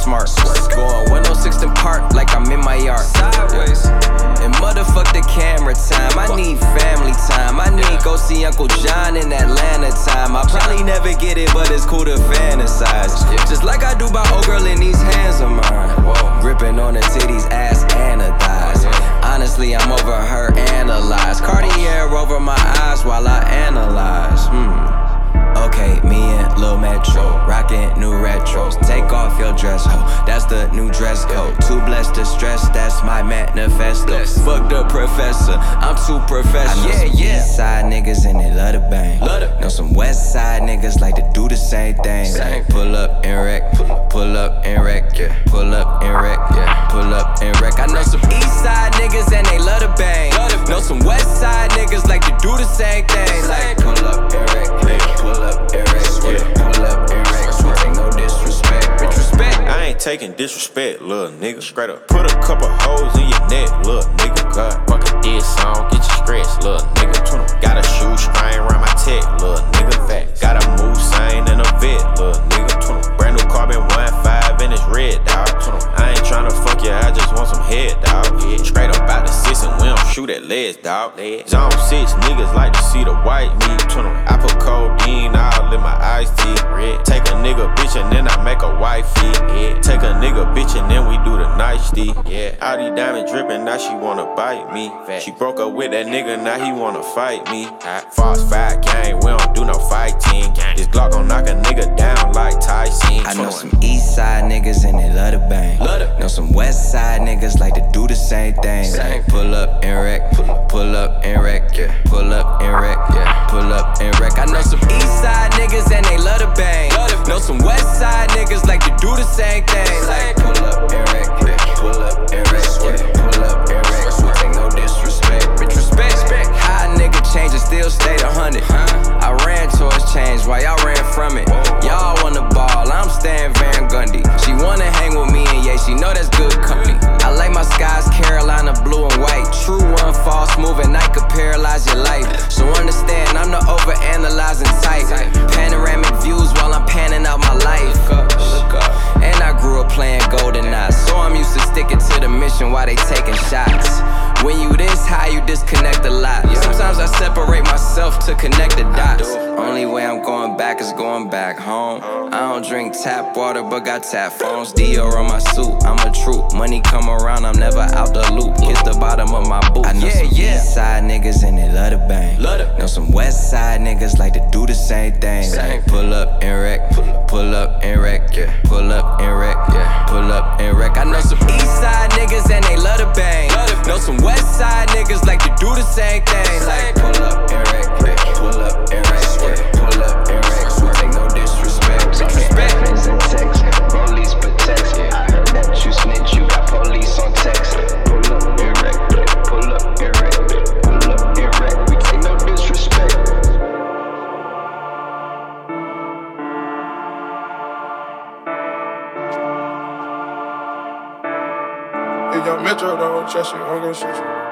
smart. Going 106 Park like I'm in my yard. Sideways. And motherfuck the camera time. I need family time. I need go see Uncle John in Atlanta time. I probably never get it, but it's cool to fantasize. Just like I do by old girl in these hands of mine. Gripping on the titties, ass and the thighs. Honestly, I'm over her analyze. Cartier over my eyes while I analyze. Okay, me and Lil Metro, rockin' new retros. Take off your dress, ho, that's the new dress code. Too blessed to stress, that's my manifesto. Fuck the professor, I'm too professional. I know some east side niggas and they love to bang. Know some west side niggas like to do the same thing. Like pull up and wreck, pull up and wreck, yeah. Pull up and wreck, yeah. Pull up and wreck. I know some east side niggas and they love to bang. Know some west side niggas like to do the same thing. Like pull up and wreck, pull up and wreck, yeah. Pull up and wreck, so take no disrespect. I ain't taking disrespect, little nigga. Straight up. Put a couple hoes in your neck, little nigga. God, fucking this song, get you scratched, little nigga. Got a shoestring around my tech, little nigga. Fat. Got a move sign and a vet, little nigga. Brand new carbon 1.5 and it's red, dawg. I ain't tryna fuck you, I just want some head, dawg. Straight up out the 6 and we don't shoot at legs, dawg. Zone 6 niggas like to see the white meat. I put codeine all in my iced tea. Take a nigga bitch and then I make a wifey. Take a nigga bitch and then we do the nicety. All these diamonds drippin', now she wanna bite me. She broke up with that nigga, now he wanna fight me. False 5 gang, we don't do no fighting. This Glock gon' knock a nigga down like Tyson. I know some east side niggas and they love to bang. Know some west side niggas like to do the same thing. Like pull up and wreck, pull up and wreck, yeah. Pull up and wreck, yeah. Pull up and wreck. I know some east side niggas and they love to bang. Know some west side niggas like to do the same thing. Like pull up and wreck, pull up and wreck, yeah. Pull up and wreck, so take no disrespect. Respect. How a nigga change and still stayed 100. I ran towards change while y'all ran from it. Y'all wanna ball, I'm staying Van Gundy. She wanna hang with me and yeah, she know that's good company. I like my skies Carolina blue and white. True one false move and night could paralyze your life. So understand I'm the overanalyzing type. Panoramic views while I'm panning out my life. And I grew up playing GoldenEye, so I'm used to sticking to the mission while they taking shots. When you this high, you disconnect a lot. Sometimes I separate myself to connect the dots. Only way I'm going back is going back home. I don't drink tap water, but got tap phones. Dior on my suit, I'm a troop. Money come around, I'm never out the loop. Kiss the bottom of my boot. I know some east side niggas and they love to bang. Know some west side niggas like to do the same thing. Like pull up and wreck, pull up and wreck, yeah. Pull up and wreck, yeah. Pull up and wreck. I know some east side niggas and they love to bang. Know some west side niggas like to do the same thing. Like pull up and wreck, pull up and wreck, yeah. Pull up and wreck, so take no disrespect. Friends and text, police protects. I heard that you snitch, you got police on text. Pull up and wreck, pull up and wreck, pull up and wreck. We take no disrespect. If young Metro don't trust you, I'm gon' shoot you.